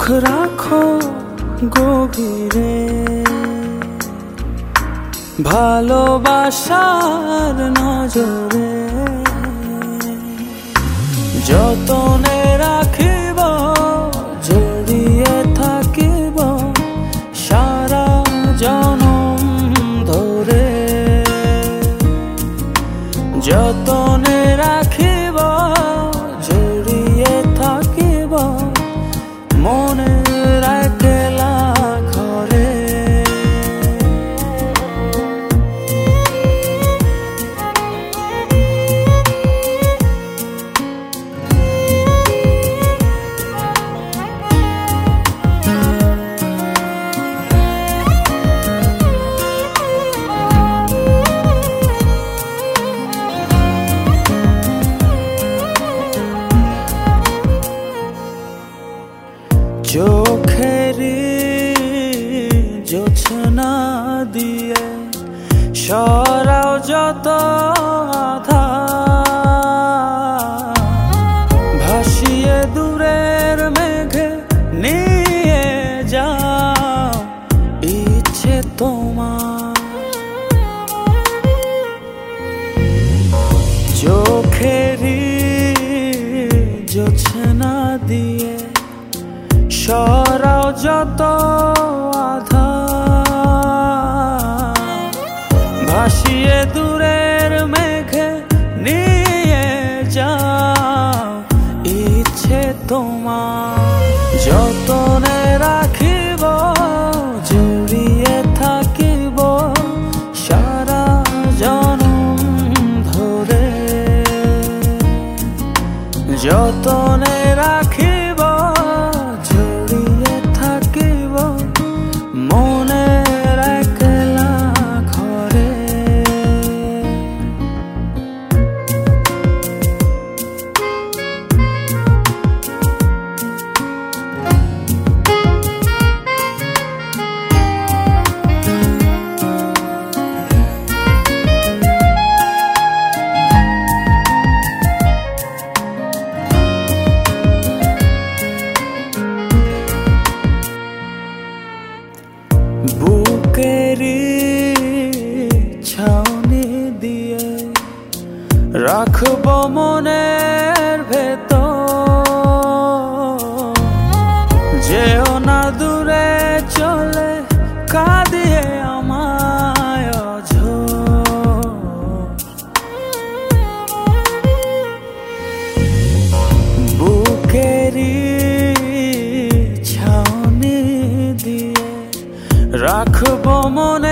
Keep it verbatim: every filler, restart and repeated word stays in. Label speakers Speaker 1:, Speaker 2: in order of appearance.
Speaker 1: রাখো গভীরে, ভালোবাসার নজরে যতনে রাখিব, জড়িয়ে থাকিব সারা জনম ধরে। যতনে রাখিব, জড়িয়ে থাকিব মনের একলা ঘরে। চোখেরি জোছনা দিয়ে সরাও যত আধার, ভাসিয়ে দূরের মেঘে নিয়ে যাও ইচ্ছে তোমার। চোখেরি জোছনা দিয়ে সরাও যত আধার, ভাসিয়ে দূরের মেঘে নিয়ে যাও ইচ্ছে তোমার। যতনে রাখিব, জড়িয়ে থাকিব সারা জনম ধরে। যতনে রাখিব, জড়িয়ে থাকিব মনের একলা ঘরে। বুকেরি ছাউনি দিয়ে রাখব মনের ভেতর। যেও না দূরে চলে কাঁদিয়ে আমায় অঝোর। বুকেরি ছাউনি দিয়ে রাখব মনে